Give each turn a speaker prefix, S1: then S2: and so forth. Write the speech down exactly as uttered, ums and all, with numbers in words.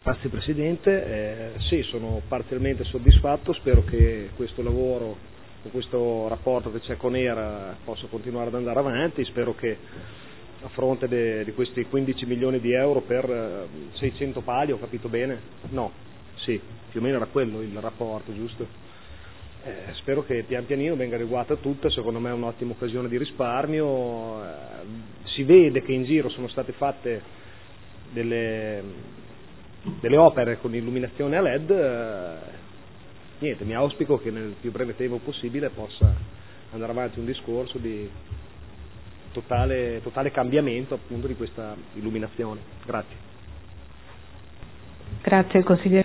S1: Grazie Presidente, eh, sì, sono parzialmente soddisfatto, spero che questo lavoro, con questo rapporto che c'è con E R A possa continuare ad andare avanti, spero che a fronte de, di questi quindici milioni di euro per eh, seicento pali, ho capito bene? No, sì, più o meno era quello il rapporto, giusto? Eh, spero che pian pianino venga adeguata tutta, secondo me è un'ottima occasione di risparmio, eh, si vede che in giro sono state fatte delle... delle opere con illuminazione a led, eh, niente, mi auspico che nel più breve tempo possibile possa andare avanti un discorso di totale, totale cambiamento appunto di questa illuminazione. Grazie.
S2: Grazie consigliere.